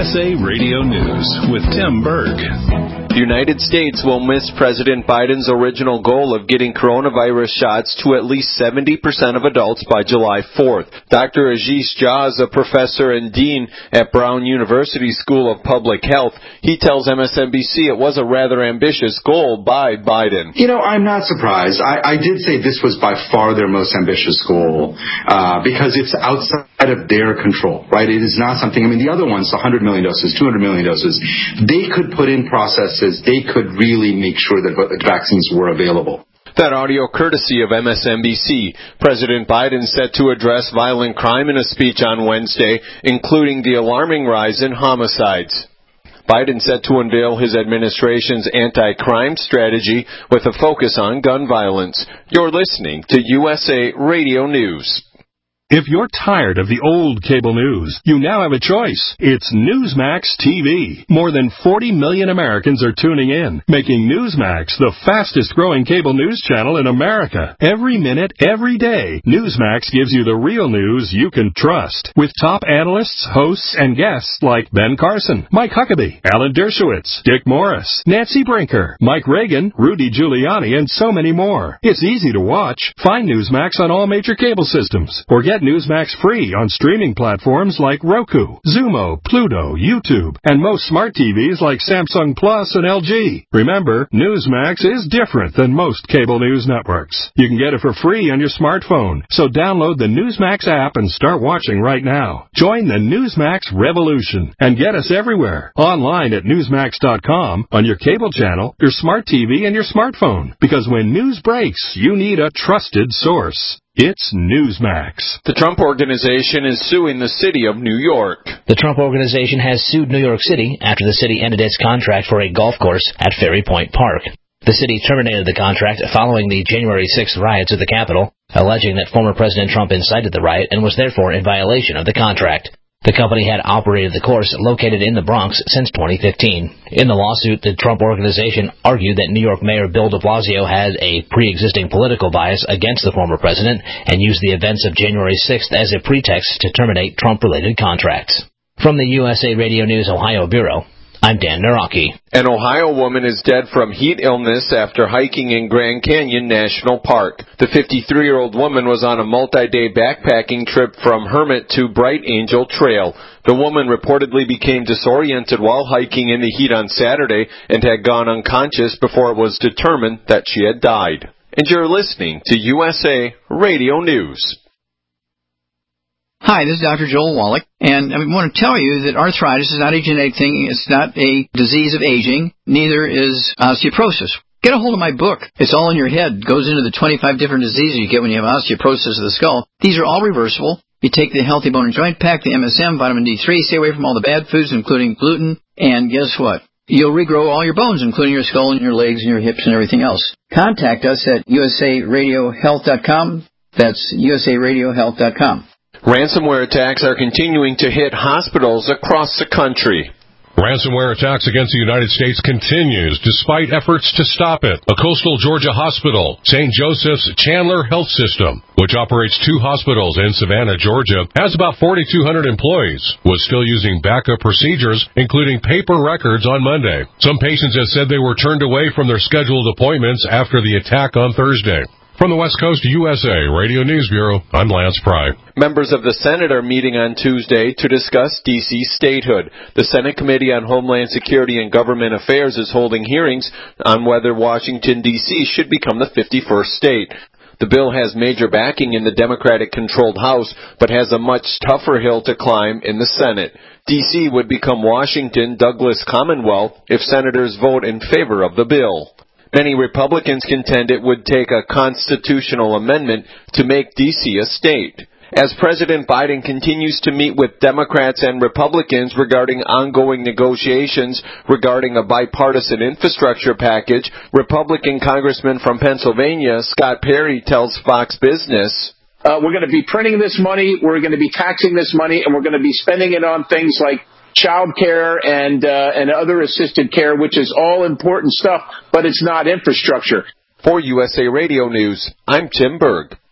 USA Radio News with Tim Berg. The United States will miss President Biden's original goal of getting coronavirus shots to at least 70% of adults by July 4th. Dr. Ashish Jha is a professor and dean at Brown University School of Public Health. He tells MSNBC it was a rather ambitious goal by Biden. You know, I'm not surprised. I did say this was by far their most ambitious goal because it's outside of their control, right? It is not something, the other ones, 100 million doses, 200 million doses, they could put in processes. They could really make sure that vaccines were available. That audio courtesy of MSNBC. President Biden set to address violent crime in a speech on Wednesday, including the alarming rise in homicides. Biden set to unveil his administration's anti-crime strategy with a focus on gun violence. You're listening to USA Radio News. If you're tired of the old cable news, you now have a choice. It's Newsmax TV. More than 40 million Americans are tuning in, making Newsmax the fastest-growing cable news channel in America. Every minute, every day, Newsmax gives you the real news you can trust. With top analysts, hosts, and guests like Ben Carson, Mike Huckabee, Alan Dershowitz, Dick Morris, Nancy Brinker, Mike Reagan, Rudy Giuliani, and so many more. It's easy to watch. Find Newsmax on all major cable systems, or get Newsmax free on streaming platforms like Roku, Zumo, Pluto, YouTube, and most smart TVs like Samsung Plus and LG. Remember, Newsmax is different than most cable news networks. You can get it for free on your smartphone, so download the Newsmax app and start watching right now. Join the Newsmax revolution and get us everywhere. Online at Newsmax.com, on your cable channel, your smart TV, and your smartphone. Because when news breaks, you need a trusted source. It's Newsmax. The Trump Organization is suing the city of New York. The Trump Organization has sued New York City after the city ended its contract for a golf course at Ferry Point Park. The city terminated the contract following the January 6th riots at the Capitol, alleging that former President Trump incited the riot and was therefore in violation of the contract. The company had operated the course located in the Bronx since 2015. In the lawsuit, the Trump Organization argued that New York Mayor Bill de Blasio had a pre-existing political bias against the former president and used the events of January 6th as a pretext to terminate Trump-related contracts. From the USA Radio News Ohio Bureau, I'm Dan Naraki. An Ohio woman is dead from heat illness after hiking in Grand Canyon National Park. The 53-year-old woman was on a multi-day backpacking trip from Hermit to Bright Angel Trail. The woman reportedly became disoriented while hiking in the heat on Saturday and had gone unconscious before it was determined that she had died. And you're listening to USA Radio News. Hi, this is Dr. Joel Wallach, and I want to tell you that arthritis is not a genetic thing. It's not a disease of aging. Neither is osteoporosis. Get a hold of my book. It's all in your head. It goes into the 25 different diseases you get when you have osteoporosis of the skull. These are all reversible. You take the Healthy Bone and Joint Pack, the MSM, vitamin D3, stay away from all the bad foods, including gluten, and guess what? You'll regrow all your bones, including your skull and your legs and your hips and everything else. Contact us at usaradiohealth.com. That's usaradiohealth.com. Ransomware attacks are continuing to hit hospitals across the country. Ransomware attacks against the United States continues despite efforts to stop it. A coastal Georgia hospital, St. Joseph's Chandler Health System, which operates 2 hospitals in Savannah, Georgia, has about 4,200 employees, was still using backup procedures, including paper records on Monday. Some patients have said they were turned away from their scheduled appointments after the attack on Thursday. From the West Coast USA Radio News Bureau, I'm Lance Pry. Members of the Senate are meeting on Tuesday to discuss D.C. statehood. The Senate Committee on Homeland Security and Government Affairs is holding hearings on whether Washington, D.C. should become the 51st state. The bill has major backing in the Democratic-controlled House, but has a much tougher hill to climb in the Senate. D.C. would become Washington Douglas Commonwealth if senators vote in favor of the bill. Many Republicans contend it would take a constitutional amendment to make D.C. a state. As President Biden continues to meet with Democrats and Republicans regarding ongoing negotiations regarding a bipartisan infrastructure package, Republican Congressman from Pennsylvania, Scott Perry, tells Fox Business, we're going to be printing this money, we're going to be taxing this money, and we're going to be spending it on things like child care and other assisted care, which is all important stuff, but it's not infrastructure. For USA Radio News, I'm Tim Berg.